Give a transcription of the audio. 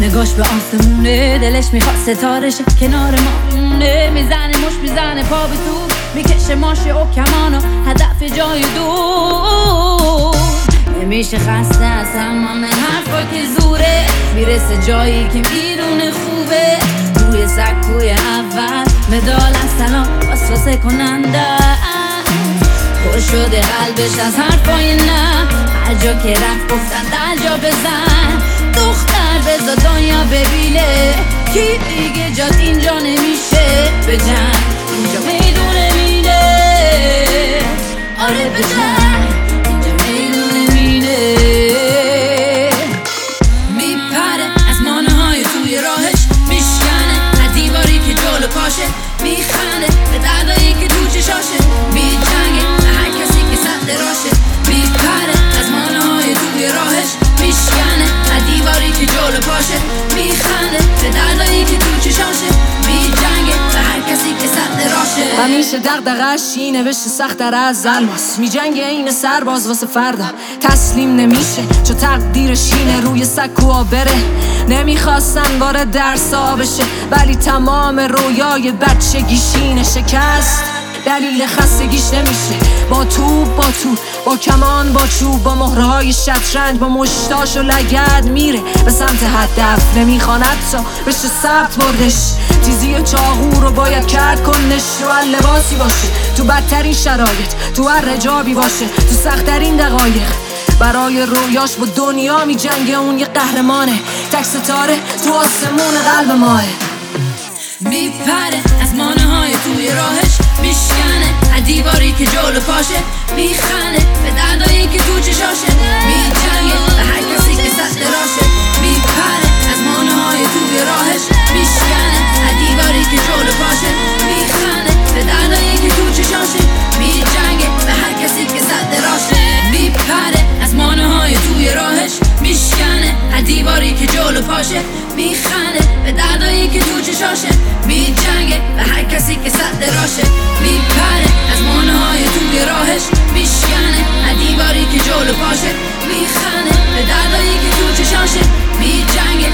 نگاش به آسمونه، دلش میخواد ستارشه کنار ما مونه. میزنه مش میزنه پا به تو، میکشه ماشه و کمانو هدف جای دور. نمیشه خسته از تمام حرفا که زوره، میرسه جایی که میدونه خوبه. روی سکوی اول مدال از سلام وسوسه کننده، پر شده قلبش از حرفای نه. هر جا که رفت گفتن در جا بزن، دختر بزا دنیا ببینه کی دیگه جات اینجا نمیشه. بجن اینجا میدونه میده، آره بجن اینجا میدونه میده. میپره از مانه های توی راهش، میشکنه از دیواری که جلو پاشه. میخنده به دردایی که تو چشاشه، میجنگه به هر کسی که سد راشه. میپره از مانه های توی راهش، میشکنه از دیواری که جلو پاشه. میخنده به دردایی که تو چشاشه، میجنگه به هر کسی که سد راشه. همیشه دغدغه‌اش اینه بشه سخت‌تر از الماس، میجنگه این سرباز واسه فردا، تسلیم نمیشه چو تقدیرش اینه روی سکوها بره. نمیخواستن وارد درسا بشه، ولی تمام رویای بچگیشینه شکست. دلیل خستگیش نمیشه با تو با کمان با چوب، با مهرهای شطرنج، با مشتاش و لگد میره به سمت هدف. نمیخواند تا بشه ثبت بردش، تیزی و چاقو رو باید کرد کنش. تو هر لباسی باشه، تو بدترین شرایط، تو هر رجابی باشه، تو سخت‌ترین دقایق برای رویاش با دنیا میجنگه. اون یه قهرمانه، تک ستاره تو آسمون قلب ماه. میپره از مانه های توی راهش، میشکنه از دیواری که جلو پاشه. میخنده به دردایی که تو چشاشه، میجنگه به هر کسی که سد راشه. میپره از مانه های توی راهش، میشکنه از دیواری که جلو پاشه. میخنده به دردایی که تو چشاشه، میجنگه به هر کسی که سد راشه. میپره از مانه های توی راهش، میشکنه از دیواری که جلو پاشه. میخنده به دردایی که تو چشاشه، میجنگه به هر کسی که سد راشه. میپره از مانه های توی راهش، میشکنه از دیواری که جلو پاشه. میخنده به دردایی که تو چشاشه، میجنگه